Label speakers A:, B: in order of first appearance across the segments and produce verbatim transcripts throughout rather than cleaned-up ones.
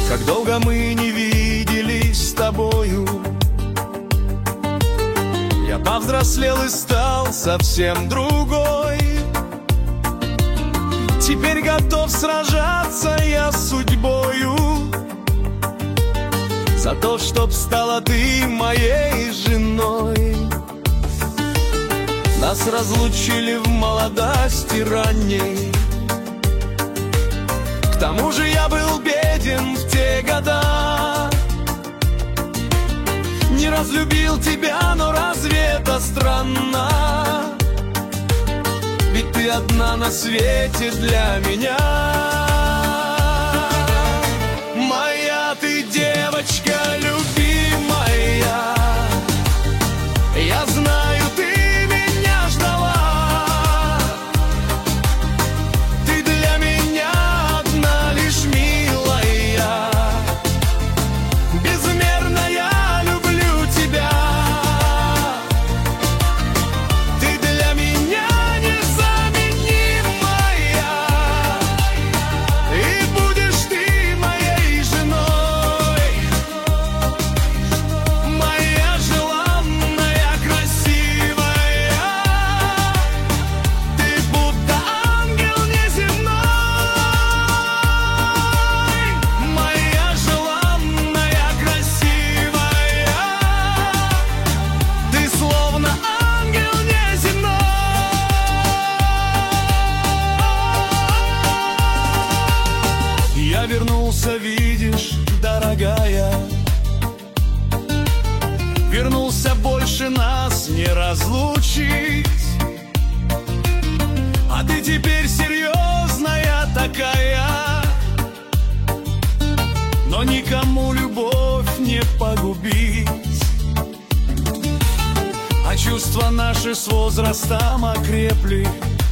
A: Как долго мы не виделись с тобою. Я повзрослел и стал совсем другой. Теперь готов сражаться я с судьбою за то, чтоб стала ты моей женой. Нас разлучили в молодости ранней. К тому же я был беден в те года. Не разлюбил тебя, но разве это странно? Ведь ты одна на свете для меня. Моя ты девочка любимая, я знаю, ты меня ждала. Ты для меня одна лишь милая. Безмерно я люблю тебя. Ты для меня незаменимая, и будешь ты моей женой. Моя желанная, красивая, ты будто ангел неземной. Моя желанная, красивая, ты словно ангел неземной. Я вернулся, видишь, дорогая, вернулся больше нас не разлучить. А ты теперь серьезная такая, но никому любовь не погубить. А чувства наши с возрастом окрепли.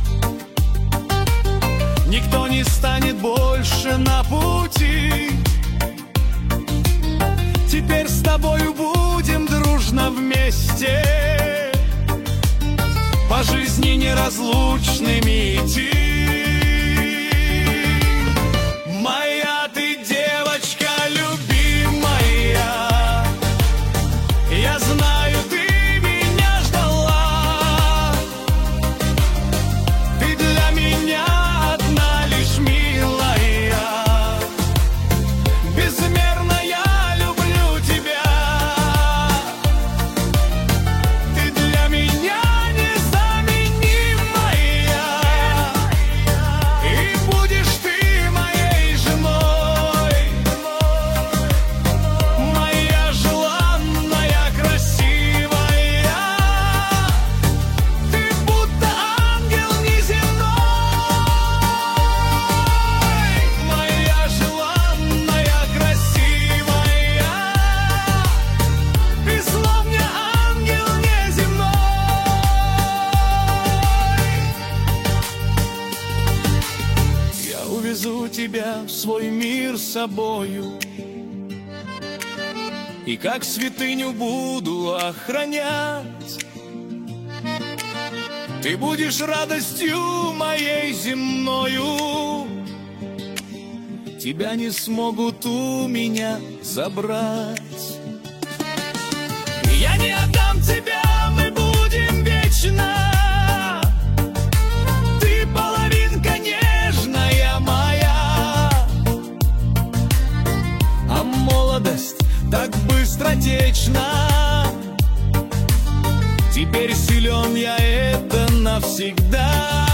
A: Никто не станет больше на пути. Теперь с тобою будем дружно вместе, по жизни неразлучными идти. Моя ты девочка любимая, я знаю, ты меня ждала. Ты для меня одна лишь милая. Безмерно я люблю тебя. Ты для меня незаменимая, и будешь ты моей женой. Моя желанная, красивая, ты будто ангел неземной. Моя желанная, красивая, ты словно ангел неземной. Я увезу тебя в свой мир с собою, и как святыню буду охранять. Ты будешь радостью моей земною. Тебя не смогут у меня забрать. Я не отдам тебя, мы будем вечно. Ты половинка нежная моя. А молодость так быстротечна. Теперь силен я, это навсегда.